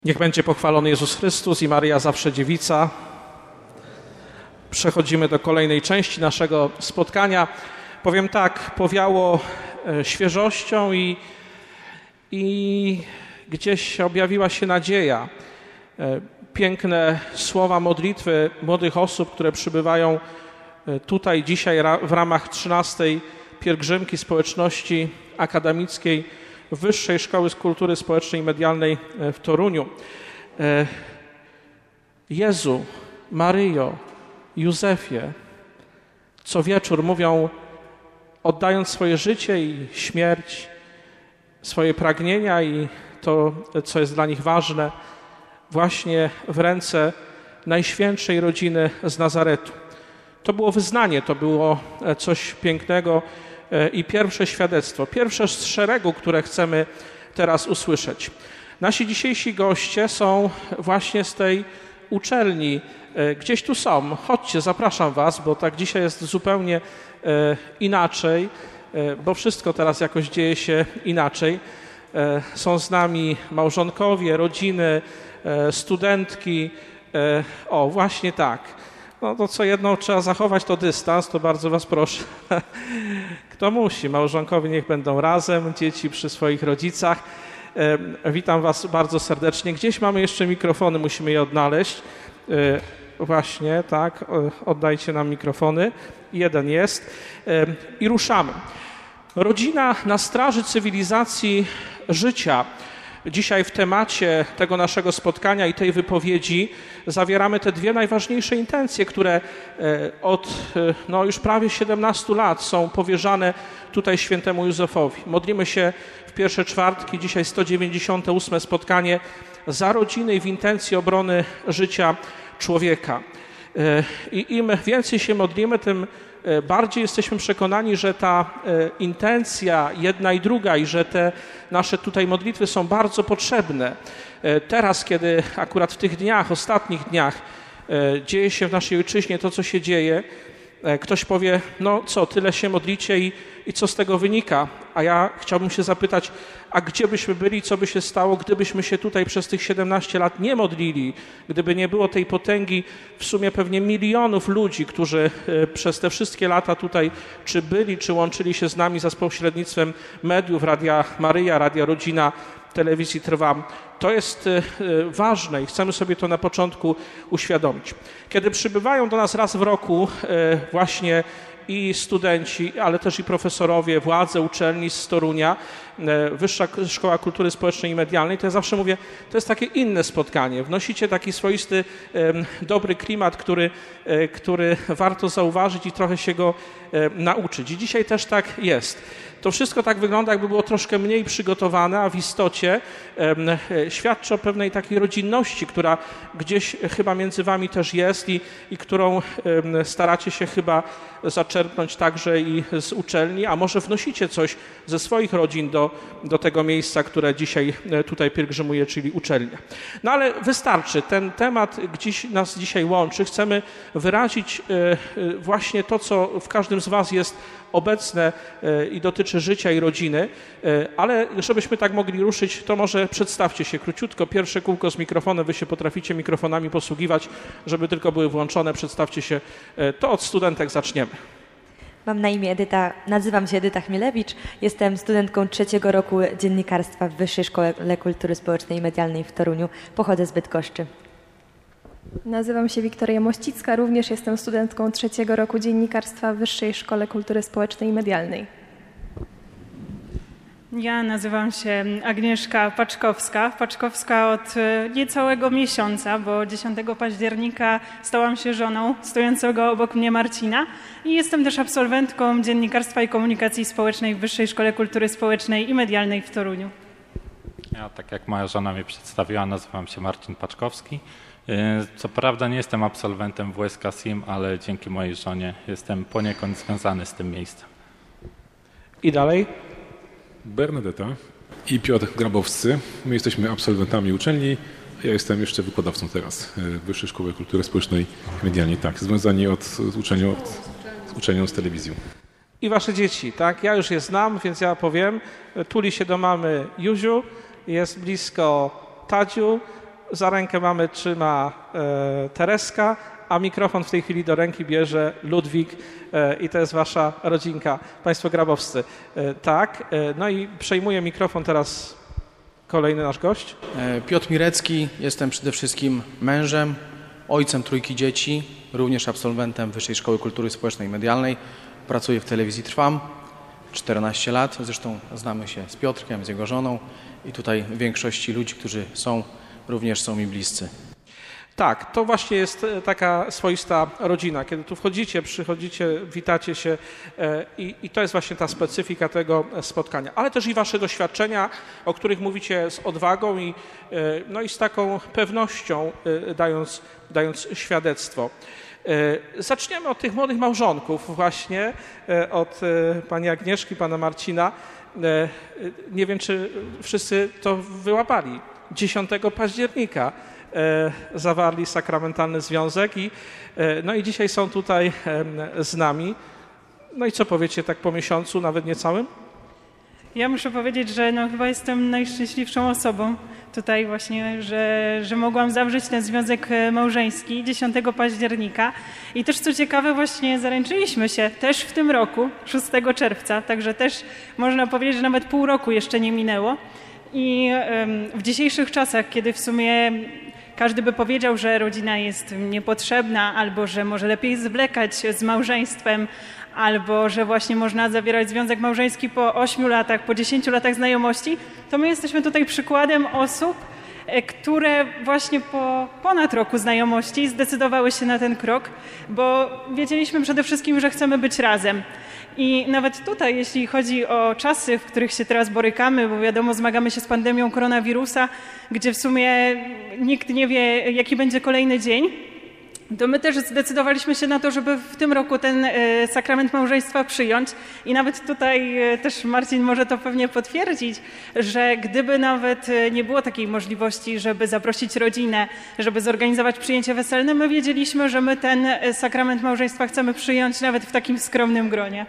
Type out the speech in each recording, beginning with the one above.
Niech będzie pochwalony Jezus Chrystus i Maryja zawsze dziewica. Przechodzimy do kolejnej części naszego spotkania. Powiem tak, powiało świeżością i gdzieś objawiła się nadzieja. Piękne słowa modlitwy młodych osób, które przybywają tutaj dzisiaj w ramach 13. pielgrzymki społeczności akademickiej Wyższej Szkoły Kultury Społecznej i Medialnej w Toruniu. Jezu, Maryjo, Józefie, co wieczór mówią, oddając swoje życie i śmierć, swoje pragnienia i to, co jest dla nich ważne, właśnie w ręce Najświętszej Rodziny z Nazaretu. To było wyznanie, to było coś pięknego i pierwsze świadectwo, pierwsze z szeregu, które chcemy teraz usłyszeć. Nasi dzisiejsi goście są właśnie z tej uczelni. Gdzieś tu są. Chodźcie, zapraszam was, bo tak dzisiaj jest zupełnie inaczej, bo wszystko teraz jakoś dzieje się inaczej. Są z nami małżonkowie, rodziny, studentki. O, właśnie tak. No to co jedno trzeba zachować, to dystans, to bardzo was proszę. Kto musi? Małżonkowie niech będą razem, dzieci przy swoich rodzicach. Witam was bardzo serdecznie. Gdzieś mamy jeszcze mikrofony, musimy je odnaleźć. Właśnie, tak, oddajcie nam mikrofony. Jeden jest. I ruszamy. Rodzina na straży cywilizacji życia. Dzisiaj w temacie tego naszego spotkania i tej wypowiedzi zawieramy te dwie najważniejsze intencje, które od już prawie 17 lat są powierzane tutaj świętemu Józefowi. Modlimy się w pierwsze czwartki, dzisiaj 198 spotkanie za rodzinę i w intencji obrony życia człowieka. I im więcej się modlimy, tym bardziej jesteśmy przekonani, że ta intencja jedna i druga i że te nasze tutaj modlitwy są bardzo potrzebne. Teraz, kiedy akurat w tych dniach, ostatnich dniach dzieje się w naszej ojczyźnie to, co się dzieje, ktoś powie, no co, tyle się modlicie i co z tego wynika? A ja chciałbym się zapytać, a gdzie byśmy byli, co by się stało, gdybyśmy się tutaj przez tych 17 lat nie modlili, gdyby nie było tej potęgi w sumie pewnie milionów ludzi, którzy przez te wszystkie lata tutaj czy byli, czy łączyli się z nami za pośrednictwem mediów, Radia Maryja, Radia Rodzina, Telewizji Trwam. To jest ważne i chcemy sobie to na początku uświadomić. Kiedy przybywają do nas raz w roku właśnie i studenci, ale też i profesorowie, władze uczelni z Torunia, Wyższa Szkoła Kultury Społecznej i Medialnej, to ja zawsze mówię, to jest takie inne spotkanie. Wnosicie taki swoisty, dobry klimat, który warto zauważyć i trochę się go nauczyć. I dzisiaj też tak jest. To wszystko tak wygląda, jakby było troszkę mniej przygotowane, a w istocie świadczy o pewnej takiej rodzinności, która gdzieś chyba między wami też jest i którą staracie się chyba zaczerpnąć także i z uczelni, a może wnosicie coś ze swoich rodzin do tego miejsca, które dzisiaj tutaj pielgrzymuje, czyli uczelnia. No ale wystarczy. Ten temat nas dzisiaj łączy. Chcemy wyrazić właśnie to, co w każdym z was jest obecne i dotyczy życia i rodziny, ale żebyśmy tak mogli ruszyć, to może przedstawcie się króciutko. Pierwsze kółko z mikrofonem, wy się potraficie mikrofonami posługiwać, żeby tylko były włączone. Przedstawcie się. To od studentek zaczniemy. Mam na imię Edyta, nazywam się Edyta Chmielewicz, jestem studentką 3. roku dziennikarstwa w Wyższej Szkole Kultury Społecznej i Medialnej w Toruniu. Pochodzę z Bydgoszczy. Nazywam się Wiktoria Mościcka, również jestem studentką 3. roku dziennikarstwa w Wyższej Szkole Kultury Społecznej i Medialnej. Ja nazywam się Agnieszka Paczkowska od niecałego miesiąca, bo 10 października stałam się żoną stojącego obok mnie Marcina i jestem też absolwentką dziennikarstwa i komunikacji społecznej w Wyższej Szkole Kultury Społecznej i Medialnej w Toruniu. Ja, tak jak moja żona mnie przedstawiła, nazywam się Marcin Paczkowski. Co prawda nie jestem absolwentem WSK SIM, ale dzięki mojej żonie jestem poniekąd związany z tym miejscem. I dalej? Bernadeta i Piotr Grabowscy. My jesteśmy absolwentami uczelni. Ja jestem jeszcze wykładowcą teraz Wyższej Szkoły Kultury Społecznej i Medialnej. Tak, związani z uczelnią z telewizją. I wasze dzieci, tak? Ja już je znam, więc ja powiem. Tuli się do mamy Józiu, jest blisko Tadziu, za rękę trzyma Tereska, a mikrofon w tej chwili do ręki bierze Ludwik i to jest wasza rodzinka, państwo grabowscy. Tak, no i przejmuje mikrofon teraz kolejny nasz gość. Piotr Mirecki, jestem przede wszystkim mężem, ojcem 3 dzieci, również absolwentem Wyższej Szkoły Kultury Społecznej i Medialnej. Pracuję w telewizji Trwam 14 lat, zresztą znamy się z Piotrkiem, z jego żoną i tutaj większości ludzi, którzy również są mi bliscy. Tak, to właśnie jest taka swoista rodzina. Kiedy tu wchodzicie, przychodzicie, witacie się i to jest właśnie ta specyfika tego spotkania. Ale też i wasze doświadczenia, o których mówicie z odwagą i z taką pewnością dając świadectwo. Zaczniemy od tych młodych małżonków właśnie, od pani Agnieszki, pana Marcina. Nie wiem, czy wszyscy to wyłapali. 10 października zawarli sakramentalny związek i dzisiaj są tutaj z nami. No i co powiecie tak po miesiącu, nawet niecałym? Ja muszę powiedzieć, że chyba jestem najszczęśliwszą osobą tutaj właśnie, że mogłam zawrzeć ten związek małżeński 10 października. I też co ciekawe właśnie zaręczyliśmy się też w tym roku, 6 czerwca, także też można powiedzieć, że nawet pół roku jeszcze nie minęło. I w dzisiejszych czasach, kiedy w sumie każdy by powiedział, że rodzina jest niepotrzebna, albo że może lepiej zwlekać z małżeństwem, albo że właśnie można zawierać związek małżeński po 8 latach, po 10 latach znajomości, to my jesteśmy tutaj przykładem osób, które właśnie po ponad roku znajomości zdecydowały się na ten krok, bo wiedzieliśmy przede wszystkim, że chcemy być razem. I nawet tutaj, jeśli chodzi o czasy, w których się teraz borykamy, bo wiadomo, zmagamy się z pandemią koronawirusa, gdzie w sumie nikt nie wie, jaki będzie kolejny dzień, to my też zdecydowaliśmy się na to, żeby w tym roku ten sakrament małżeństwa przyjąć. I nawet tutaj też Marcin może to pewnie potwierdzić, że gdyby nawet nie było takiej możliwości, żeby zaprosić rodzinę, żeby zorganizować przyjęcie weselne, my wiedzieliśmy, że my ten sakrament małżeństwa chcemy przyjąć nawet w takim skromnym gronie.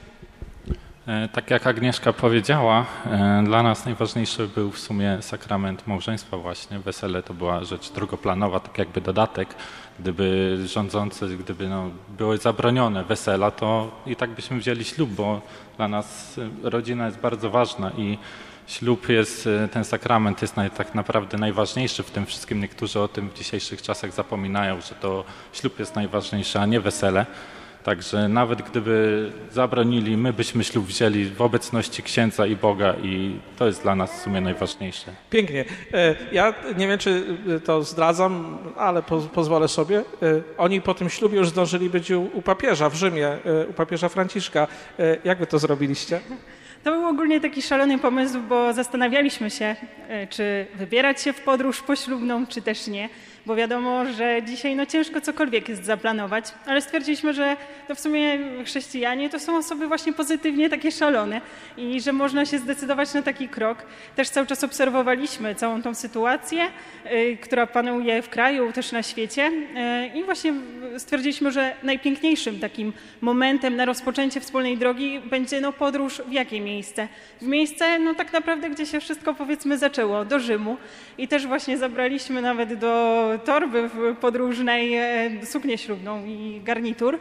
Tak jak Agnieszka powiedziała, dla nas najważniejszy był w sumie sakrament małżeństwa właśnie. Wesele to była rzecz drugoplanowa, tak jakby dodatek. Gdyby rządzący, były zabronione wesela, to i tak byśmy wzięli ślub, bo dla nas rodzina jest bardzo ważna i ślub jest, ten sakrament jest tak naprawdę najważniejszy w tym wszystkim. Niektórzy o tym w dzisiejszych czasach zapominają, że to ślub jest najważniejszy, a nie wesele. Także nawet gdyby zabronili, my byśmy ślub wzięli w obecności księdza i Boga i to jest dla nas w sumie najważniejsze. Pięknie. Ja nie wiem, czy to zdradzam, ale pozwolę sobie. Oni po tym ślubie już zdążyli być u papieża w Rzymie, u papieża Franciszka. Jak wy to zrobiliście? To był ogólnie taki szalony pomysł, bo zastanawialiśmy się, czy wybierać się w podróż poślubną, czy też nie. Bo wiadomo, że dzisiaj ciężko cokolwiek jest zaplanować, ale stwierdziliśmy, że to w sumie chrześcijanie to są osoby właśnie pozytywnie takie szalone i że można się zdecydować na taki krok. Też cały czas obserwowaliśmy całą tą sytuację, która panuje w kraju, też na świecie i właśnie stwierdziliśmy, że najpiękniejszym takim momentem na rozpoczęcie wspólnej drogi będzie podróż w jakie miejsce? W miejsce tak naprawdę, gdzie się wszystko powiedzmy zaczęło, do Rzymu i też właśnie zabraliśmy nawet do torby podróżnej suknię ślubną i garnitur.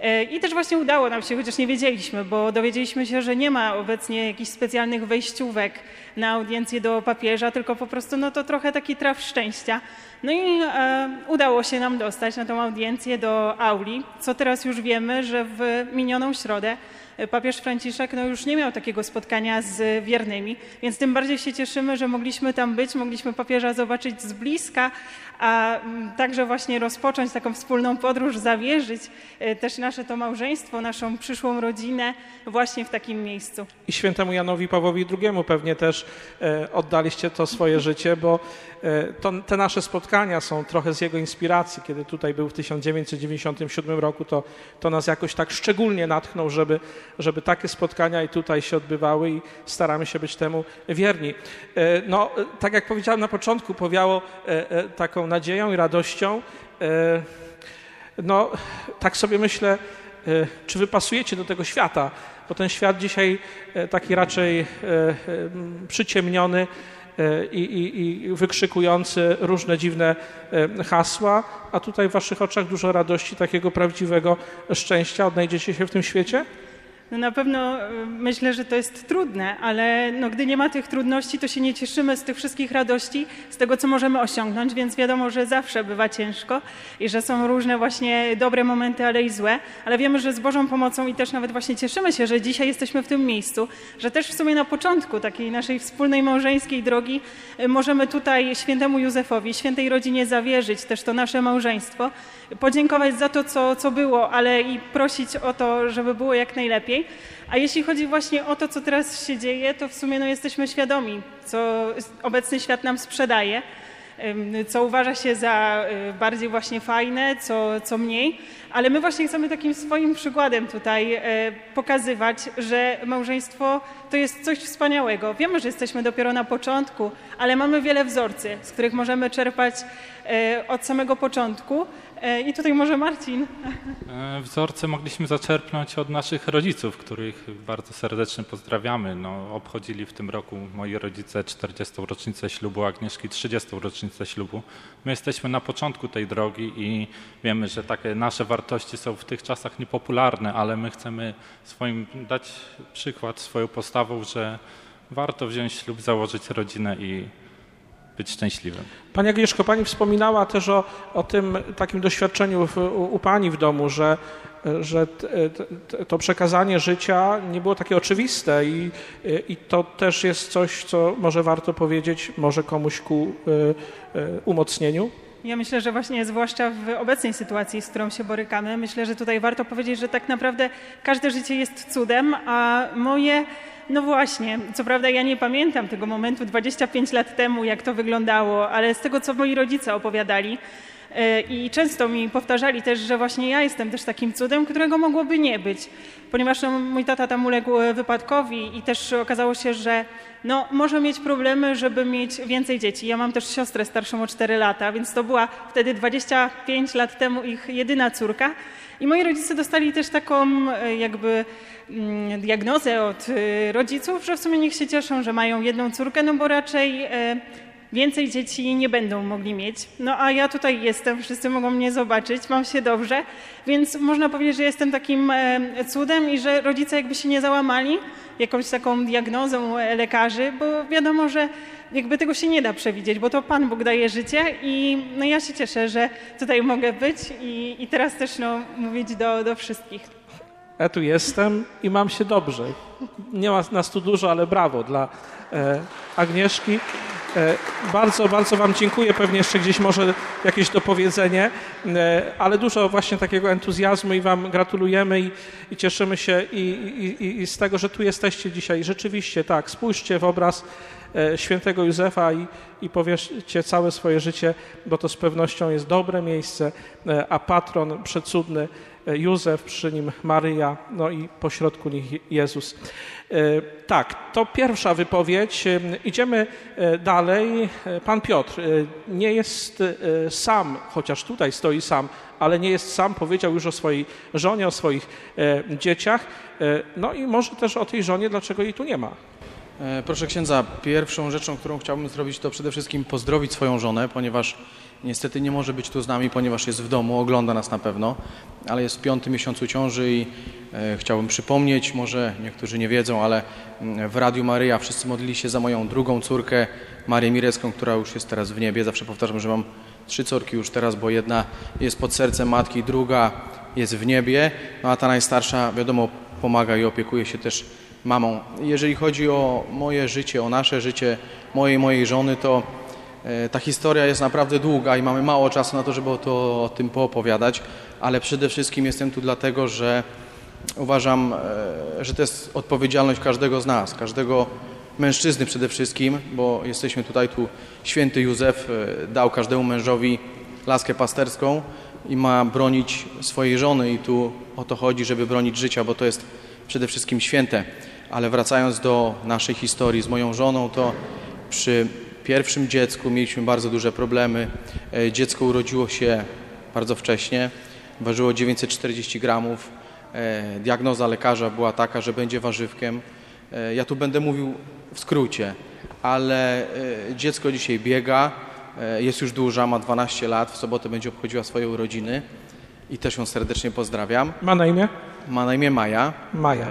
I też właśnie udało nam się, chociaż nie wiedzieliśmy, bo dowiedzieliśmy się, że nie ma obecnie jakichś specjalnych wejściówek na audiencję do papieża, tylko po prostu to trochę taki traf szczęścia. No i udało się nam dostać na tą audiencję do auli, co teraz już wiemy, że w minioną środę papież Franciszek już nie miał takiego spotkania z wiernymi, więc tym bardziej się cieszymy, że mogliśmy tam być, mogliśmy papieża zobaczyć z bliska, a także właśnie rozpocząć taką wspólną podróż, zawierzyć też nasze to małżeństwo, naszą przyszłą rodzinę właśnie w takim miejscu. I świętemu Janowi Pawłowi II pewnie też oddaliście to swoje życie, bo te nasze spotkania są trochę z jego inspiracji. Kiedy tutaj był w 1997 roku, to nas jakoś tak szczególnie natchnął, żeby takie spotkania i tutaj się odbywały i staramy się być temu wierni. Tak jak powiedziałem na początku, powiało taką nadzieją i radością. Tak sobie myślę, czy wy pasujecie do tego świata, bo ten świat dzisiaj taki raczej przyciemniony i wykrzykujący różne dziwne hasła, a tutaj w waszych oczach dużo radości, takiego prawdziwego szczęścia. Odnajdziecie się w tym świecie? No na pewno myślę, że to jest trudne, ale no, gdy nie ma tych trudności, to się nie cieszymy z tych wszystkich radości, z tego, co możemy osiągnąć, więc wiadomo, że zawsze bywa ciężko i że są różne właśnie dobre momenty, ale i złe, ale wiemy, że z Bożą pomocą i też nawet właśnie cieszymy się, że dzisiaj jesteśmy w tym miejscu, że też w sumie na początku takiej naszej wspólnej małżeńskiej drogi możemy tutaj świętemu Józefowi, świętej rodzinie zawierzyć też to nasze małżeństwo, podziękować za to, co było, ale i prosić o to, żeby było jak najlepiej. A jeśli chodzi właśnie o to, co teraz się dzieje, to w sumie no, jesteśmy świadomi, co obecny świat nam sprzedaje, co uważa się za bardziej właśnie fajne, co mniej, ale my właśnie chcemy takim swoim przykładem tutaj pokazywać, że małżeństwo to jest coś wspaniałego. Wiemy, że jesteśmy dopiero na początku, ale mamy wiele wzorcy, z których możemy czerpać od samego początku. I tutaj może Marcin. Wzorce mogliśmy zaczerpnąć od naszych rodziców, których bardzo serdecznie pozdrawiamy. No, obchodzili w tym roku moi rodzice 40. rocznicę ślubu, Agnieszki 30. rocznicę ślubu. My jesteśmy na początku tej drogi i wiemy, że takie nasze wartości są w tych czasach niepopularne, ale my chcemy dać przykład swoją postawą, że warto wziąć ślub, założyć rodzinę i być szczęśliwym. Pani Agnieszko, pani wspominała też o tym takim doświadczeniu u pani w domu, że to przekazanie życia nie było takie oczywiste i to też jest coś, co może warto powiedzieć, może komuś ku umocnieniu. Ja myślę, że właśnie zwłaszcza w obecnej sytuacji, z którą się borykamy, myślę, że tutaj warto powiedzieć, że tak naprawdę każde życie jest cudem, a moje, no właśnie, co prawda ja nie pamiętam tego momentu 25 lat temu, jak to wyglądało, ale z tego, co moi rodzice opowiadali i często mi powtarzali też, że właśnie ja jestem też takim cudem, którego mogłoby nie być, ponieważ no, mój tata tam uległ wypadkowi i też okazało się, że no, może mieć problemy, żeby mieć więcej dzieci. Ja mam też siostrę starszą o 4 lata, więc to była wtedy 25 lat temu ich jedyna córka. I moi rodzice dostali też taką jakby diagnozę od rodziców, że w sumie niech się cieszą, że mają jedną córkę, no bo raczej więcej dzieci nie będą mogli mieć. No a ja tutaj jestem, wszyscy mogą mnie zobaczyć, mam się dobrze, więc można powiedzieć, że jestem takim cudem i że rodzice jakby się nie załamali jakąś taką diagnozą lekarzy, bo wiadomo, że jakby tego się nie da przewidzieć, bo to Pan Bóg daje życie i no ja się cieszę, że tutaj mogę być i teraz też no, mówić do wszystkich. Ja tu jestem i mam się dobrze. Nie ma nas tu dużo, ale brawo dla Agnieszki. Bardzo, bardzo wam dziękuję. Pewnie jeszcze gdzieś może jakieś dopowiedzenie, ale dużo właśnie takiego entuzjazmu i wam gratulujemy i cieszymy się i z tego, że tu jesteście dzisiaj. Rzeczywiście tak, spójrzcie w obraz świętego Józefa i powierzcie całe swoje życie, bo to z pewnością jest dobre miejsce, a patron przecudny Józef, przy nim Maryja, no i pośrodku nich Jezus. Tak, to pierwsza wypowiedź. Idziemy dalej. Pan Piotr nie jest sam, chociaż tutaj stoi sam, ale nie jest sam, powiedział już o swojej żonie, o swoich dzieciach. No i może też o tej żonie, dlaczego jej tu nie ma. Proszę księdza, pierwszą rzeczą, którą chciałbym zrobić, to przede wszystkim pozdrowić swoją żonę, ponieważ niestety nie może być tu z nami, ponieważ jest w domu, ogląda nas na pewno, ale jest w 5. miesiącu ciąży i chciałbym przypomnieć, może niektórzy nie wiedzą, ale w Radiu Maryja wszyscy modlili się za moją drugą córkę, Marię Mirecką, która już jest teraz w niebie. Zawsze powtarzam, że mam 3 córki już teraz, bo jedna jest pod sercem matki, druga jest w niebie, no a ta najstarsza, wiadomo, pomaga i opiekuje się też mamą. Jeżeli chodzi o moje życie, o nasze życie, mojej żony, to ta historia jest naprawdę długa i mamy mało czasu na to, żeby o tym poopowiadać, ale przede wszystkim jestem tu dlatego, że uważam, że to jest odpowiedzialność każdego z nas, każdego mężczyzny przede wszystkim, bo jesteśmy tutaj, tu święty Józef dał każdemu mężowi laskę pasterską i ma bronić swojej żony i tu o to chodzi, żeby bronić życia, bo to jest przede wszystkim święte. Ale wracając do naszej historii z moją żoną, to przy pierwszym dziecku mieliśmy bardzo duże problemy. Dziecko urodziło się bardzo wcześnie, ważyło 940 gramów. Diagnoza lekarza była taka, że będzie warzywkiem. Ja tu będę mówił w skrócie, ale dziecko dzisiaj biega, jest już duża, ma 12 lat, w sobotę będzie obchodziła swoje urodziny i też ją serdecznie pozdrawiam. Ma na imię? Ma na imię Maja. Maja.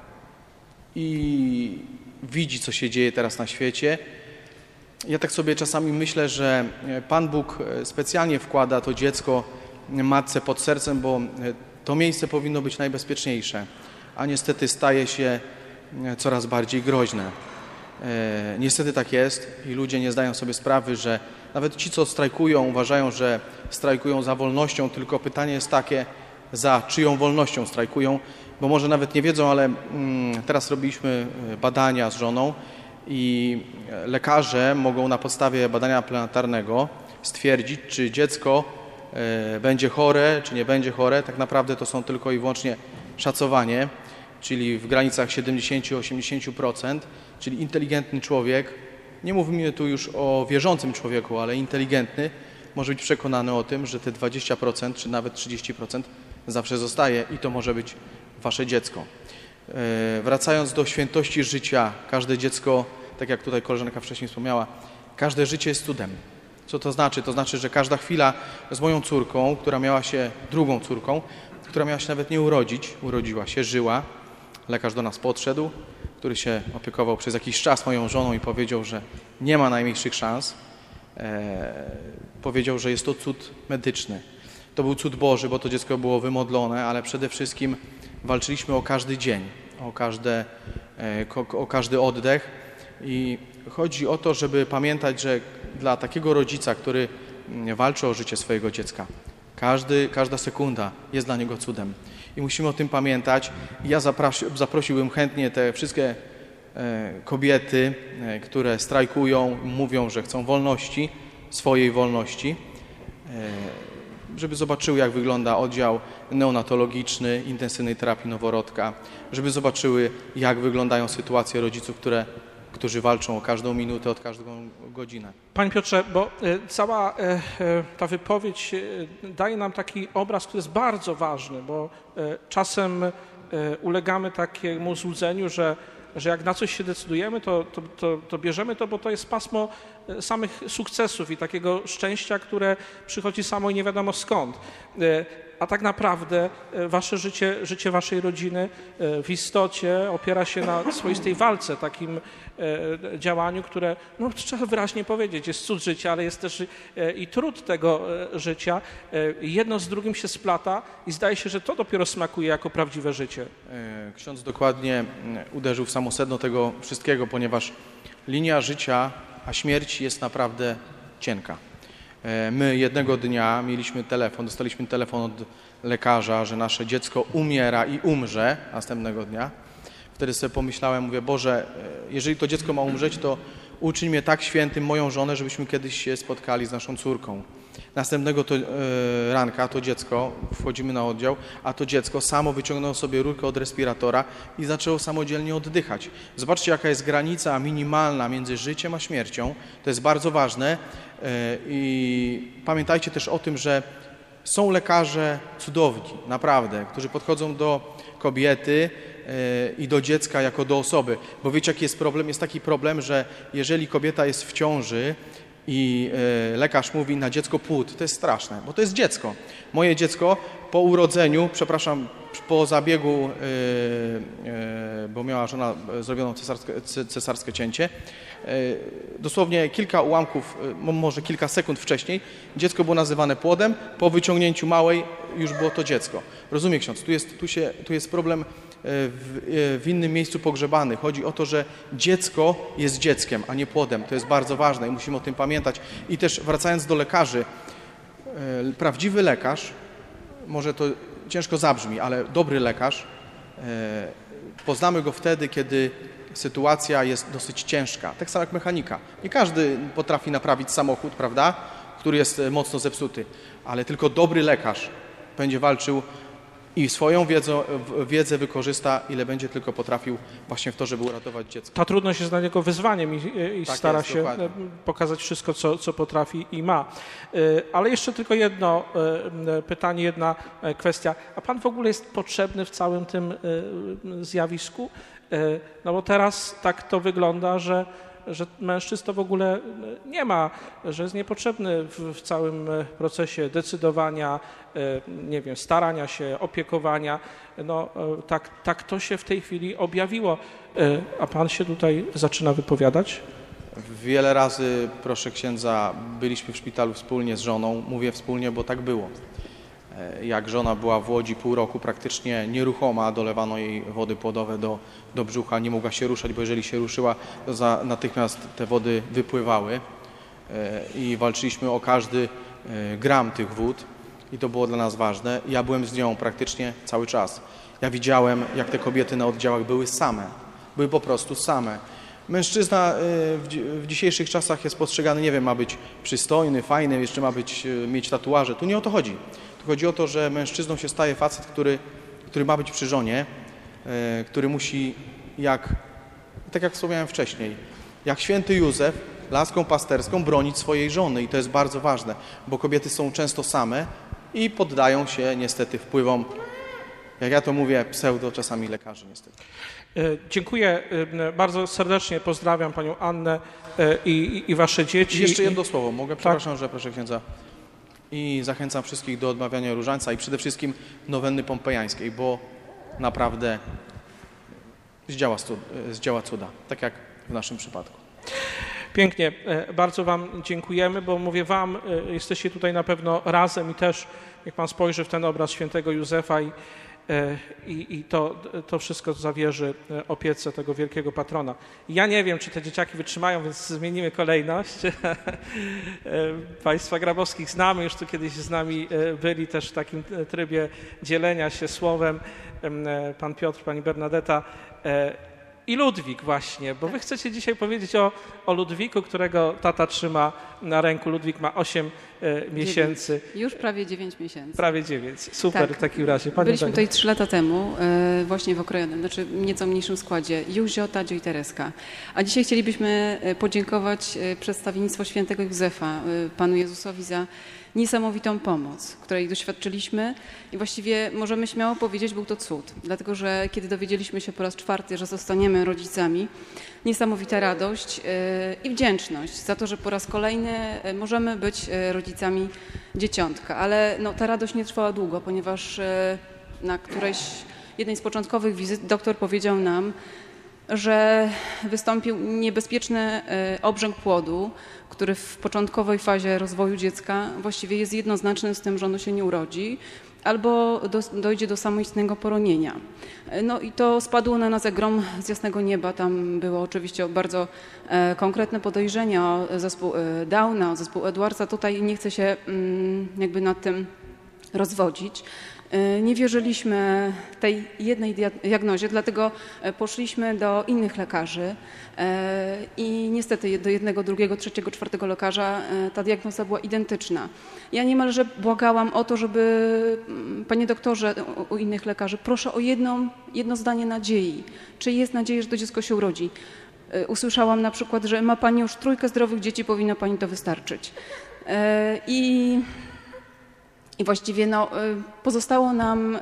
I widzi, co się dzieje teraz na świecie. Ja tak sobie czasami myślę, że Pan Bóg specjalnie wkłada to dziecko matce pod sercem, bo to miejsce powinno być najbezpieczniejsze, a niestety staje się coraz bardziej groźne. Niestety tak jest i ludzie nie zdają sobie sprawy, że nawet ci, co strajkują, uważają, że strajkują za wolnością, tylko pytanie jest takie, za czyją wolnością strajkują, bo może nawet nie wiedzą, ale teraz robiliśmy badania z żoną i lekarze mogą na podstawie badania prenatalnego stwierdzić, czy dziecko będzie chore, czy nie będzie chore. Tak naprawdę to są tylko i wyłącznie szacowanie, czyli w granicach 70-80%, czyli inteligentny człowiek, nie mówimy tu już o wierzącym człowieku, ale inteligentny, może być przekonany o tym, że te 20% czy nawet 30% zawsze zostaje i to może być wasze dziecko. Wracając do świętości życia, każde dziecko, tak jak tutaj koleżanka wcześniej wspomniała, każde życie jest cudem. Co to znaczy? To znaczy, że każda chwila z moją córką, drugą córką, która miała się nawet nie urodzić, urodziła się, żyła. Lekarz do nas podszedł, który się opiekował przez jakiś czas moją żoną i powiedział, że nie ma najmniejszych szans. Powiedział, że jest to cud medyczny. To był cud Boży, bo to dziecko było wymodlone, ale przede wszystkim walczyliśmy o każdy dzień, o każdy oddech i chodzi o to, żeby pamiętać, że dla takiego rodzica, który walczy o życie swojego dziecka, każda sekunda jest dla niego cudem i musimy o tym pamiętać. I ja zaprosiłbym chętnie te wszystkie kobiety, które strajkują, mówią, że chcą wolności, swojej wolności, żeby zobaczyły, jak wygląda oddział neonatologiczny intensywnej terapii noworodka, żeby zobaczyły, jak wyglądają sytuacje rodziców, którzy walczą o każdą minutę, o każdą godzinę. Panie Piotrze, bo cała ta wypowiedź daje nam taki obraz, który jest bardzo ważny, bo czasem ulegamy takiemu złudzeniu, że jak na coś się decydujemy, to bierzemy to, bo to jest pasmo samych sukcesów i takiego szczęścia, które przychodzi samo i nie wiadomo skąd. A tak naprawdę wasze życie waszej rodziny w istocie opiera się na swoistej walce, takim działaniu, które, no trzeba wyraźnie powiedzieć, jest cud życia, ale jest też i trud tego życia. Jedno z drugim się splata i zdaje się, że to dopiero smakuje jako prawdziwe życie. Ksiądz dokładnie uderzył w samo sedno tego wszystkiego, ponieważ linia życia a śmierci jest naprawdę cienka. My jednego dnia dostaliśmy telefon od lekarza, że nasze dziecko umiera i umrze następnego dnia. Wtedy sobie pomyślałem, mówię, Boże, jeżeli to dziecko ma umrzeć, to uczyń mnie tak świętym, moją żonę, żebyśmy kiedyś się spotkali z naszą córką. Następnego ranka to dziecko, wchodzimy na oddział, a to dziecko samo wyciągnęło sobie rurkę od respiratora i zaczęło samodzielnie oddychać. Zobaczcie, jaka jest granica minimalna między życiem a śmiercią. To jest bardzo ważne i pamiętajcie też o tym, że są lekarze cudowni, naprawdę, którzy podchodzą do kobiety i do dziecka jako do osoby. Bo wiecie, jaki jest problem? Jest taki problem, że jeżeli kobieta jest w ciąży i lekarz mówi na dziecko płód, to jest straszne, bo to jest dziecko. Moje dziecko po urodzeniu, po zabiegu, bo miała żona zrobioną cesarskie cięcie, dosłownie kilka ułamków, może kilka sekund wcześniej, dziecko było nazywane płodem, po wyciągnięciu małej już było to dziecko. Rozumie ksiądz, tu jest problem w innym miejscu pogrzebany. Chodzi o to, że dziecko jest dzieckiem, a nie płodem. To jest bardzo ważne i musimy o tym pamiętać. I też wracając do lekarzy, prawdziwy lekarz, może to ciężko zabrzmi, ale dobry lekarz, poznamy go wtedy, kiedy sytuacja jest dosyć ciężka. Tak samo jak mechanika. Nie każdy potrafi naprawić samochód, prawda, który jest mocno zepsuty, ale tylko dobry lekarz będzie walczył i swoją wiedzę wykorzysta, ile będzie tylko potrafił właśnie w to, żeby uratować dziecko. Ta trudność jest dla niego wyzwaniem i tak stara się dokładnie pokazać wszystko, co potrafi i ma. Ale jeszcze tylko jedno pytanie, jedna kwestia. A pan w ogóle jest potrzebny w całym tym zjawisku? No bo teraz tak to wygląda, że że mężczyzn to w ogóle nie ma, że jest niepotrzebny w całym procesie decydowania, nie wiem, starania się, opiekowania. No, tak to się w tej chwili objawiło. A pan się tutaj zaczyna wypowiadać? Wiele razy, proszę księdza, byliśmy w szpitalu wspólnie z żoną. Mówię wspólnie, bo tak było. Jak żona była w Łodzi pół roku praktycznie nieruchoma, dolewano jej wody płodowe do brzucha, nie mogła się ruszać, bo jeżeli się ruszyła, to natychmiast te wody wypływały i walczyliśmy o każdy gram tych wód i to było dla nas ważne. Ja byłem z nią praktycznie cały czas. Ja widziałem, jak te kobiety na oddziałach były same, były po prostu same. Mężczyzna w dzisiejszych czasach jest postrzegany, nie wiem, ma być przystojny, fajny, jeszcze ma mieć tatuaże. Tu nie o to chodzi. Tu chodzi o to, że mężczyzną się staje facet, który ma być przy żonie, który musi, tak jak wspomniałem wcześniej, jak święty Józef, laską pasterską bronić swojej żony. I to jest bardzo ważne, bo kobiety są często same i poddają się niestety wpływom, jak ja to mówię, pseudo czasami lekarzy niestety. Dziękuję bardzo serdecznie, pozdrawiam panią Annę i wasze dzieci. Jeszcze jedno słowo, mogę? Przepraszam, tak, że proszę księdza. I zachęcam wszystkich do odmawiania różańca i przede wszystkim nowenny pompejańskiej, bo naprawdę zdziała cuda, tak jak w naszym przypadku. Pięknie, bardzo wam dziękujemy, bo mówię wam, jesteście tutaj na pewno razem i też, jak pan spojrzy w ten obraz świętego Józefa i to wszystko zawierzy opiece tego wielkiego patrona. Ja nie wiem, czy te dzieciaki wytrzymają, więc zmienimy kolejność. Państwa Grabowskich znamy, już tu kiedyś z nami byli też w takim trybie dzielenia się słowem. Pan Piotr, pani Bernadetta i Ludwik właśnie, bo wy chcecie dzisiaj powiedzieć o Ludwiku, którego tata trzyma na ręku. Ludwik ma 8 miesięcy. Już prawie 9 miesięcy. Prawie 9. Super, tak. W takim razie. Byliśmy tutaj 3 lata temu, właśnie w okrojonym, znaczy nieco mniejszym składzie, Józio, Tadzio i Tereska. A dzisiaj chcielibyśmy podziękować przedstawiennictwo świętego Józefa, Panu Jezusowi za niesamowitą pomoc, której doświadczyliśmy i właściwie możemy śmiało powiedzieć, był to cud, dlatego że kiedy dowiedzieliśmy się po raz 4, że zostaniemy rodzicami, niesamowita radość i wdzięczność za to, że po raz kolejny możemy być rodzicami dzieciątka, ale no, ta radość nie trwała długo, ponieważ na jednej z początkowych wizyt doktor powiedział nam, że wystąpił niebezpieczny obrzęk płodu, który w początkowej fazie rozwoju dziecka właściwie jest jednoznaczny z tym, że ono się nie urodzi albo dojdzie do samoistnego poronienia. No i to spadło na nas jak grom z jasnego nieba. Tam było oczywiście bardzo konkretne podejrzenia o zespół Downa, o zespół Edwardsa. Tutaj nie chcę się jakby nad tym rozwodzić. Nie wierzyliśmy tej jednej diagnozie, dlatego poszliśmy do innych lekarzy i niestety do jednego, drugiego, trzeciego, czwartego lekarza ta diagnoza była identyczna. Ja niemalże błagałam o to, żeby, panie doktorze, u innych lekarzy, proszę o jedno zdanie nadziei. Czy jest nadzieja, że to dziecko się urodzi? Usłyszałam na przykład, że ma pani już 3 zdrowych dzieci, powinno pani to wystarczyć. I właściwie no, pozostało nam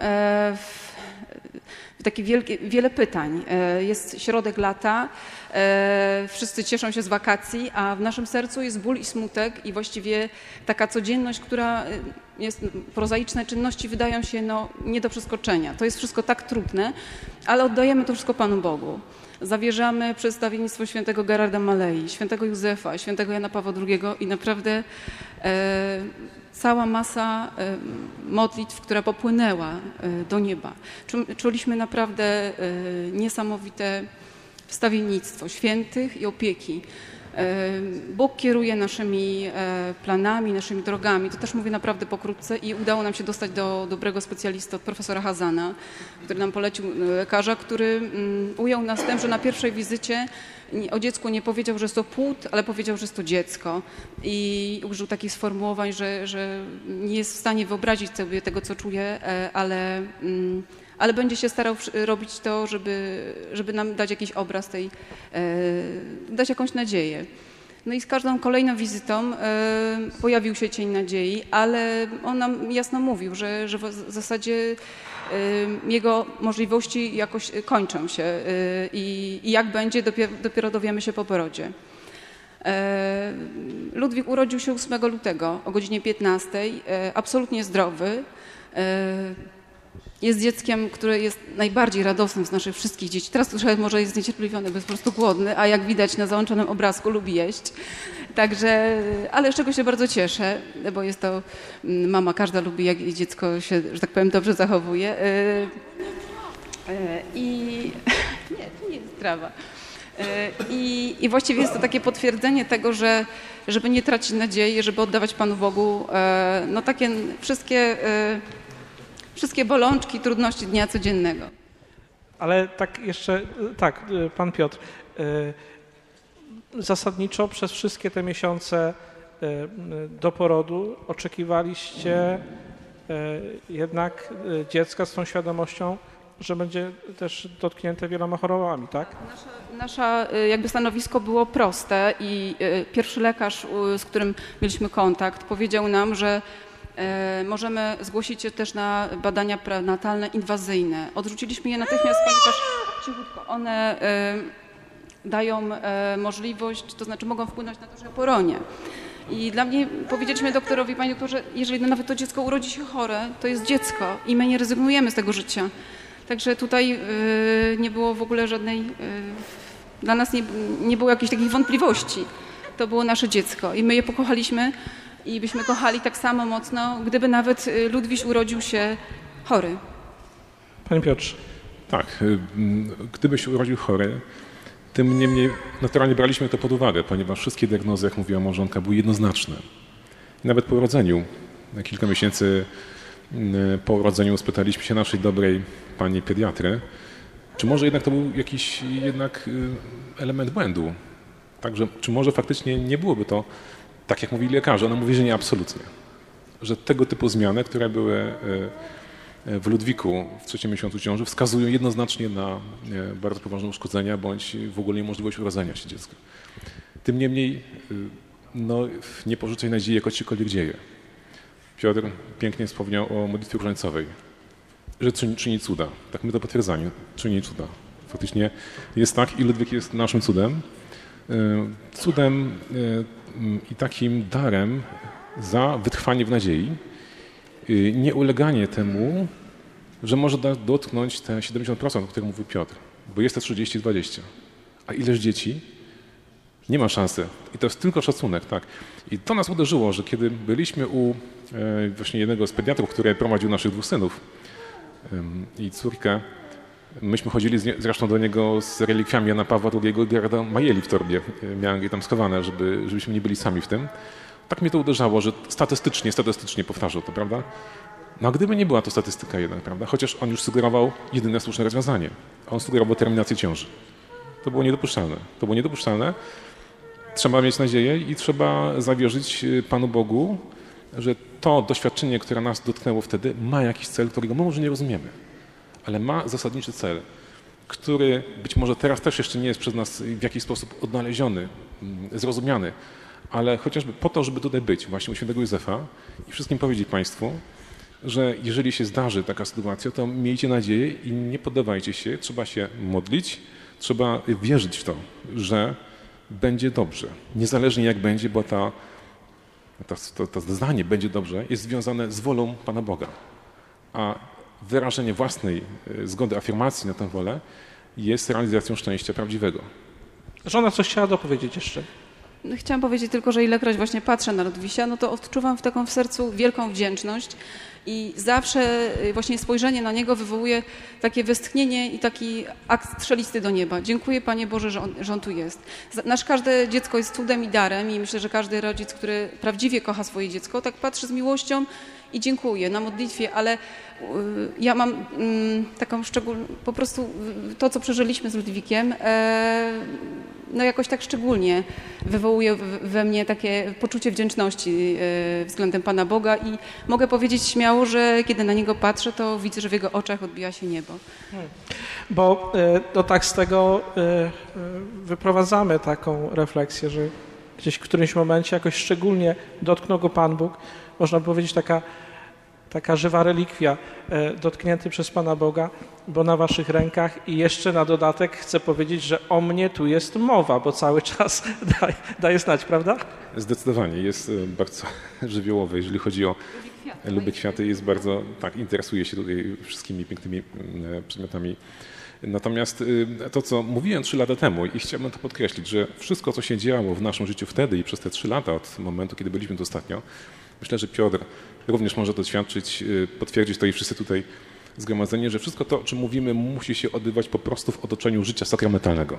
takie wiele pytań. Jest środek lata, wszyscy cieszą się z wakacji, a w naszym sercu jest ból i smutek i właściwie taka codzienność, która jest, prozaiczne czynności wydają się no, nie do przeskoczenia. To jest wszystko tak trudne, ale oddajemy to wszystko Panu Bogu. Zawierzamy przedstawiennictwo świętego Gerarda Malei, świętego Józefa, świętego Jana Pawła II i naprawdę cała masa modlitw, która popłynęła do nieba. Czuliśmy naprawdę niesamowite wstawiennictwo świętych i opieki. Bóg kieruje naszymi planami, naszymi drogami. To też mówię naprawdę pokrótce i udało nam się dostać do dobrego specjalisty od profesora Hazana, który nam polecił lekarza, który ujął nas tym, że na pierwszej wizycie o dziecku nie powiedział, że jest to płód, ale powiedział, że jest to dziecko. I użył takich sformułowań, że nie jest w stanie wyobrazić sobie tego, co czuje, ale będzie się starał robić to, żeby nam dać jakiś obraz dać jakąś nadzieję. No i z każdą kolejną wizytą pojawił się cień nadziei, ale on nam jasno mówił, że w zasadzie jego możliwości jakoś kończą się i jak będzie, dopiero dowiemy się po porodzie. Ludwik urodził się 8 lutego o godzinie 15, absolutnie zdrowy. Jest dzieckiem, które jest najbardziej radosnym z naszych wszystkich dzieci. Teraz trochę może jest zniecierpliwiony, bo jest po prostu głodny, a jak widać na załączonym obrazku lubi jeść. Także, ale z czego się bardzo cieszę, bo jest to mama, każda lubi, jak dziecko się, że tak powiem, dobrze zachowuje. Nie, to nie jest trawa. I właściwie jest to takie potwierdzenie tego, że żeby nie tracić nadziei, żeby oddawać Panu Bogu no takie wszystkie bolączki, trudności dnia codziennego. Ale tak jeszcze, tak, pan Piotr, zasadniczo przez wszystkie te miesiące do porodu oczekiwaliście jednak dziecka z tą świadomością, że będzie też dotknięte wieloma chorobami, tak? Nasze jakby stanowisko było proste i pierwszy lekarz, z którym mieliśmy kontakt, powiedział nam, że możemy zgłosić się też na badania prenatalne inwazyjne. Odrzuciliśmy je natychmiast, ponieważ one dają możliwość, to znaczy mogą wpłynąć na to, że ja poronię. I dla mnie powiedzieliśmy doktorowi, panie doktorze, jeżeli nawet to dziecko urodzi się chore, to jest dziecko i my nie rezygnujemy z tego życia. Także tutaj nie było w ogóle żadnej, dla nas nie było jakichś takich wątpliwości. To było nasze dziecko i my je pokochaliśmy i byśmy kochali tak samo mocno, gdyby nawet Ludwik urodził się chory. Panie Piotrze. Tak, gdyby się urodził chory, tym niemniej naturalnie braliśmy to pod uwagę, ponieważ wszystkie diagnozy, jak mówiła małżonka, były jednoznaczne. Nawet po urodzeniu, na kilka miesięcy po urodzeniu spytaliśmy się naszej dobrej pani pediatry, czy może jednak to był jakiś jednak element błędu. Także czy może faktycznie nie byłoby to tak, jak mówili lekarze. Ona mówi, że nie, absolutnie. Że tego typu zmiany, które były w Ludwiku w 3. miesiącu ciąży, wskazują jednoznacznie na bardzo poważne uszkodzenia bądź w ogóle niemożliwość urodzenia się dziecka. Tym niemniej no, nie porzucaj nadziei, jak cokolwiek dzieje. Piotr pięknie wspomniał o modlitwie różańcowej, że czyni cuda. Tak my to potwierdzamy, czyni cuda. Faktycznie jest tak i Ludwik jest naszym cudem. Cudem i takim darem za wytrwanie w nadziei, nie uleganie temu, że może dotknąć te 70%, o których mówił Piotr, bo jest to 30-20. A ileż dzieci? Nie ma szansy. I to jest tylko szacunek, tak. I to nas uderzyło, że kiedy byliśmy u właśnie jednego z pediatrów, który prowadził naszych 2 synów i córkę, myśmy chodzili zresztą do niego z relikwiami Jana Pawła II i Gerarda Majeli w torbie. Miałem je tam schowane, żebyśmy nie byli sami w tym. Tak mnie to uderzało, że statystycznie powtarzał to, prawda? No a gdyby nie była to statystyka jednak, prawda? Chociaż on już sugerował jedyne słuszne rozwiązanie. On sugerował terminację ciąży. To było niedopuszczalne. To było niedopuszczalne. Trzeba mieć nadzieję i trzeba zawierzyć Panu Bogu, że to doświadczenie, które nas dotknęło wtedy, ma jakiś cel, którego my może nie rozumiemy, ale ma zasadniczy cel, który być może teraz też jeszcze nie jest przez nas w jakiś sposób odnaleziony, zrozumiany, ale chociażby po to, żeby tutaj być właśnie u świętego Józefa i wszystkim powiedzieć Państwu, że jeżeli się zdarzy taka sytuacja, to miejcie nadzieję i nie poddawajcie się, trzeba się modlić, trzeba wierzyć w to, że będzie dobrze. Niezależnie jak będzie, bo to zdanie będzie dobrze jest związane z wolą Pana Boga, a wyrażenie własnej zgody, afirmacji na tę wolę jest realizacją szczęścia prawdziwego. Żona coś chciała dopowiedzieć jeszcze. Chciałam powiedzieć tylko, że ilekroć właśnie patrzę na Ludwisia, no to odczuwam w sercu wielką wdzięczność i zawsze właśnie spojrzenie na niego wywołuje takie westchnienie i taki akt strzelisty do nieba. Dziękuję Panie Boże, że on tu jest. Nasze każde dziecko jest cudem i darem i myślę, że każdy rodzic, który prawdziwie kocha swoje dziecko, tak patrzy z miłością i dziękuję na modlitwie, ale ja mam taką po prostu to, co przeżyliśmy z Ludwikiem, no jakoś tak szczególnie wywołuje we mnie takie poczucie wdzięczności względem Pana Boga i mogę powiedzieć śmiało, że kiedy na niego patrzę, to widzę, że w jego oczach odbija się niebo. Bo to tak z tego wyprowadzamy taką refleksję, że gdzieś w którymś momencie jakoś szczególnie dotknął go Pan Bóg. Można powiedzieć taka żywa relikwia, dotknięty przez Pana Boga, bo na waszych rękach i jeszcze na dodatek chcę powiedzieć, że o mnie tu jest mowa, bo cały czas daje znać, prawda? Zdecydowanie, jest bardzo żywiołowy, jeżeli chodzi o Lubię kwiaty, jest bardzo, tak, interesuje się tutaj wszystkimi pięknymi przedmiotami. Natomiast to, co mówiłem 3 lata temu i chciałbym to podkreślić, że wszystko, co się działo w naszym życiu wtedy i przez te 3 lata od momentu, kiedy byliśmy tu ostatnio, myślę, że Piotr również może doświadczyć, potwierdzić to i wszyscy tutaj zgromadzeni, że wszystko to, o czym mówimy, musi się odbywać po prostu w otoczeniu życia sakramentalnego.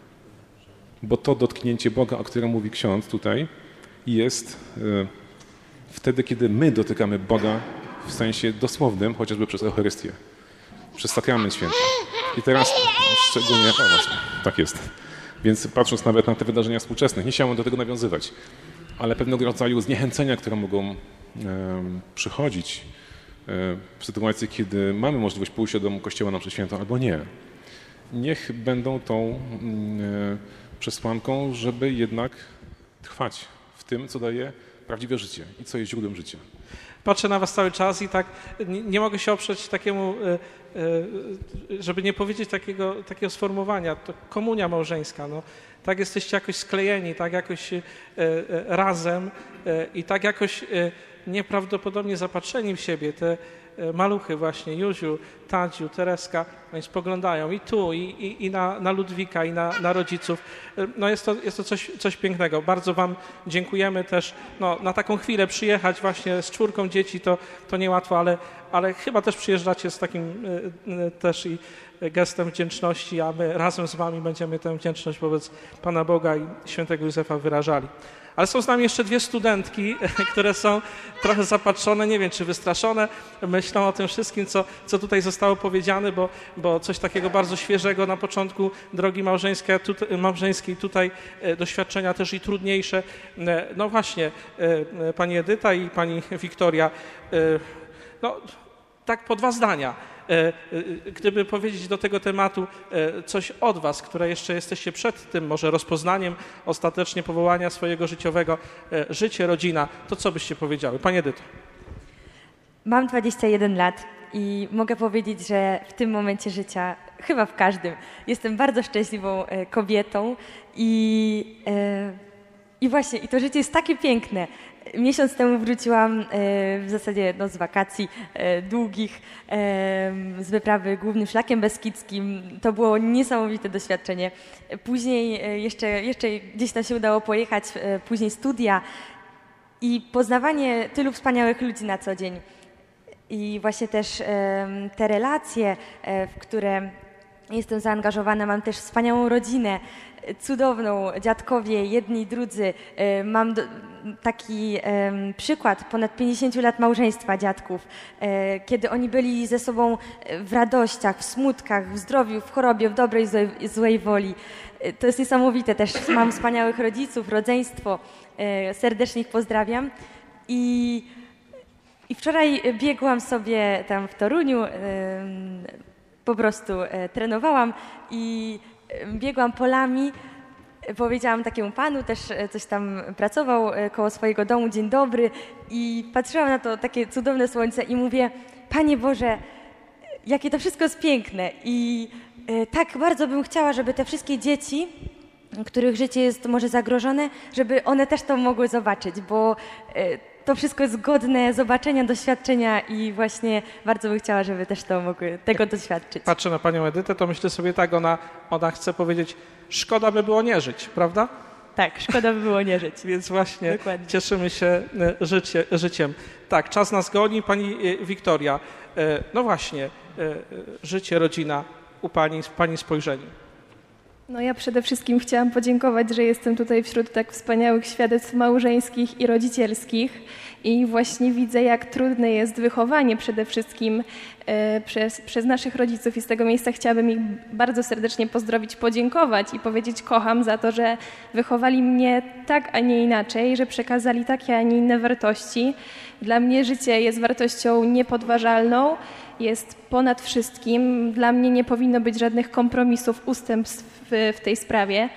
Bo to dotknięcie Boga, o którym mówi ksiądz tutaj, jest wtedy, kiedy my dotykamy Boga w sensie dosłownym, chociażby przez Eucharystię, przez sakrament święty. I teraz szczególnie o was, tak jest. Więc patrząc nawet na te wydarzenia współczesne, nie chciałem do tego nawiązywać, ale pewnego rodzaju zniechęcenia, które mogą przychodzić w sytuacji, kiedy mamy możliwość pójścia do kościoła na mszę świętą albo nie. Niech będą tą przesłanką, żeby jednak trwać w tym, co daje prawdziwe życie i co jest źródłem życia. Patrzę na was cały czas i tak nie mogę się oprzeć takiemu, żeby nie powiedzieć takiego sformułowania, to komunia małżeńska. No, tak jesteście jakoś sklejeni, tak jakoś razem i tak jakoś nieprawdopodobnie zapatrzeni w siebie. Te maluchy właśnie, Józiu, Tadziu, Tereska, oni spoglądają i tu, i na Ludwika, i na rodziców. No jest to coś pięknego. Bardzo wam dziękujemy też. No, na taką chwilę przyjechać właśnie z 4 dzieci to niełatwo, ale chyba też przyjeżdżacie z takim też i gestem wdzięczności, a my razem z wami będziemy tę wdzięczność wobec Pana Boga i świętego Józefa wyrażali. Ale są z nami jeszcze 2 studentki, które są trochę zapatrzone, nie wiem czy wystraszone, myślą o tym wszystkim, co tutaj zostało powiedziane, bo coś takiego bardzo świeżego na początku drogi małżeńskiej, tutaj doświadczenia też i trudniejsze. No właśnie, pani Edyta i pani Wiktoria, no tak po 2 zdania. Gdyby powiedzieć do tego tematu coś od was, które jeszcze jesteście przed tym może rozpoznaniem ostatecznie powołania swojego życiowego, życie, rodzina, to co byście powiedziały? Pani Edyto. Mam 21 lat i mogę powiedzieć, że w tym momencie życia, chyba w każdym, jestem bardzo szczęśliwą kobietą i właśnie, i to życie jest takie piękne. Miesiąc temu wróciłam w zasadzie z wakacji długich, z wyprawy głównym szlakiem beskidzkim. To było niesamowite doświadczenie. Później jeszcze gdzieś tam się udało pojechać, później studia i poznawanie tylu wspaniałych ludzi na co dzień. I właśnie też te relacje, w które jestem zaangażowana, mam też wspaniałą rodzinę, cudowną, dziadkowie, jedni i drudzy. Mam taki przykład ponad 50 lat małżeństwa dziadków, kiedy oni byli ze sobą w radościach, w smutkach, w zdrowiu, w chorobie, w dobrej i złej woli. To jest niesamowite. Też mam wspaniałych rodziców, rodzeństwo. Serdecznie ich pozdrawiam. I wczoraj biegłam sobie tam w Toruniu, po prostu trenowałam i biegłam polami, powiedziałam takiemu panu, też coś tam pracował koło swojego domu, dzień dobry, i patrzyłam na to takie cudowne słońce i mówię, Panie Boże, jakie to wszystko jest piękne i tak bardzo bym chciała, żeby te wszystkie dzieci, których życie jest może zagrożone, żeby one też to mogły zobaczyć, bo to wszystko jest godne zobaczenia, doświadczenia i właśnie bardzo bym chciała, żeby też to mogły tego doświadczyć. Patrzę na panią Edytę, to myślę sobie tak, ona chce powiedzieć, szkoda by było nie żyć, prawda? Tak, szkoda by było nie żyć. Więc właśnie Dokładnie. Cieszymy się życiem. Tak, czas nas goni. Pani Wiktoria, no właśnie, życie, rodzina u pani, w pani spojrzeniu. No ja przede wszystkim chciałam podziękować, że jestem tutaj wśród tak wspaniałych świadectw małżeńskich i rodzicielskich i właśnie widzę, jak trudne jest wychowanie przede wszystkim przez naszych rodziców i z tego miejsca chciałabym ich bardzo serdecznie pozdrowić, podziękować i powiedzieć kocham za to, że wychowali mnie tak, a nie inaczej, że przekazali takie, a nie inne wartości. Dla mnie życie jest wartością niepodważalną, jest ponad wszystkim. Dla mnie nie powinno być żadnych kompromisów, ustępstw w tej sprawie.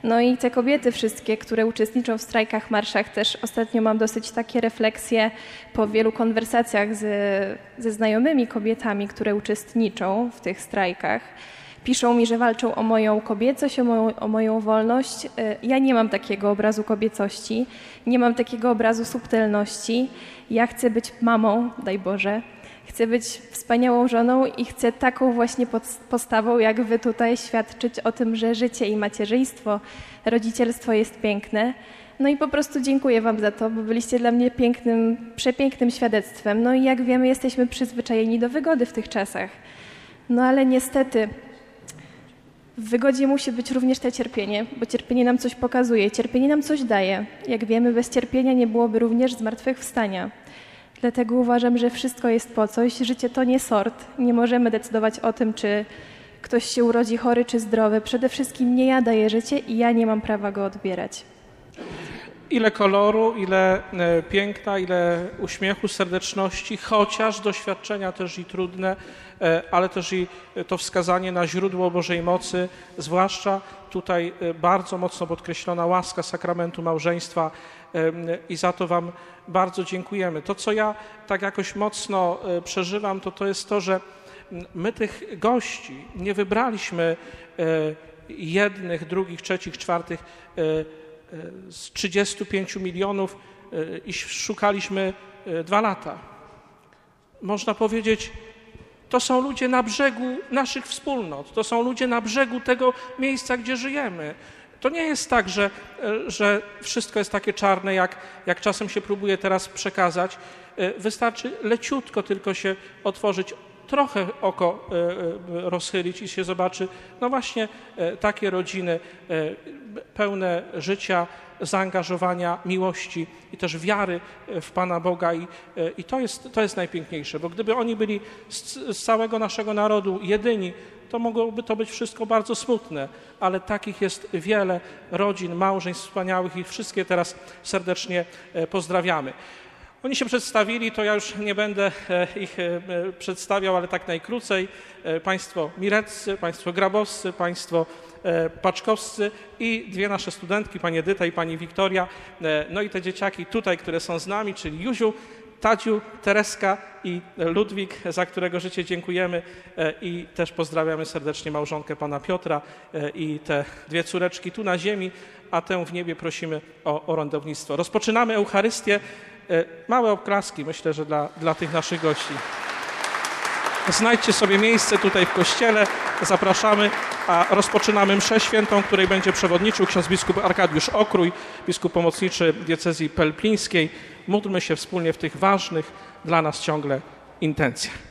No i te kobiety wszystkie, które uczestniczą w strajkach, marszach, też ostatnio mam dosyć takie refleksje po wielu konwersacjach ze znajomymi kobietami, które uczestniczą w tych strajkach. Piszą mi, że walczą o moją kobiecość, o moją wolność. Ja nie mam takiego obrazu kobiecości, nie mam takiego obrazu subtelności. Ja chcę być mamą, daj Boże. Chcę być wspaniałą żoną i chcę taką właśnie postawą, jak wy tutaj, świadczyć o tym, że życie i macierzyństwo, rodzicielstwo jest piękne. No i po prostu dziękuję wam za to, bo byliście dla mnie przepięknym świadectwem. No i jak wiemy, jesteśmy przyzwyczajeni do wygody w tych czasach. No ale niestety w wygodzie musi być również to cierpienie, bo cierpienie nam coś pokazuje, cierpienie nam coś daje. Jak wiemy, bez cierpienia nie byłoby również zmartwychwstania. Dlatego uważam, że wszystko jest po coś. Życie to nie sort. Nie możemy decydować o tym, czy ktoś się urodzi chory czy zdrowy. Przede wszystkim nie ja daję życie i ja nie mam prawa go odbierać. Ile koloru, ile piękna, ile uśmiechu, serdeczności, chociaż doświadczenia też i trudne, ale też i to wskazanie na źródło Bożej mocy, zwłaszcza tutaj bardzo mocno podkreślona łaska sakramentu małżeństwa i za to wam bardzo dziękujemy. To, co ja tak jakoś mocno przeżywam, to jest to, że my tych gości nie wybraliśmy jednych, drugich, trzecich, czwartych z 35 milionów i szukaliśmy 2 lata. Można powiedzieć, to są ludzie na brzegu naszych wspólnot, to są ludzie na brzegu tego miejsca, gdzie żyjemy. To nie jest tak, że wszystko jest takie czarne, jak czasem się próbuje teraz przekazać. Wystarczy leciutko tylko się otworzyć, trochę oko rozchylić i się zobaczy, no właśnie takie rodziny pełne życia, zaangażowania, miłości i też wiary w Pana Boga i to jest najpiękniejsze, bo gdyby oni byli z całego naszego narodu jedyni, to mogłoby to być wszystko bardzo smutne, ale takich jest wiele rodzin, małżeństw wspaniałych i wszystkie teraz serdecznie pozdrawiamy. Oni się przedstawili, to ja już nie będę ich przedstawiał, ale tak najkrócej. Państwo mireccy, państwo grabowscy, państwo paczkowscy i 2 nasze studentki, pani Edyta i pani Wiktoria. No i te dzieciaki tutaj, które są z nami, czyli Józiu, Tadziu, Tereska i Ludwik, za którego życie dziękujemy i też pozdrawiamy serdecznie małżonkę pana Piotra i te 2 córeczki tu na ziemi, a tę w niebie prosimy o orędownictwo. Rozpoczynamy Eucharystię. Małe oklaski, myślę, że dla tych naszych gości. Znajdźcie sobie miejsce tutaj w kościele, zapraszamy, a rozpoczynamy mszę świętą, której będzie przewodniczył ksiądz biskup Arkadiusz Okrój, biskup pomocniczy diecezji pelplińskiej. Módlmy się wspólnie w tych ważnych dla nas ciągle intencjach.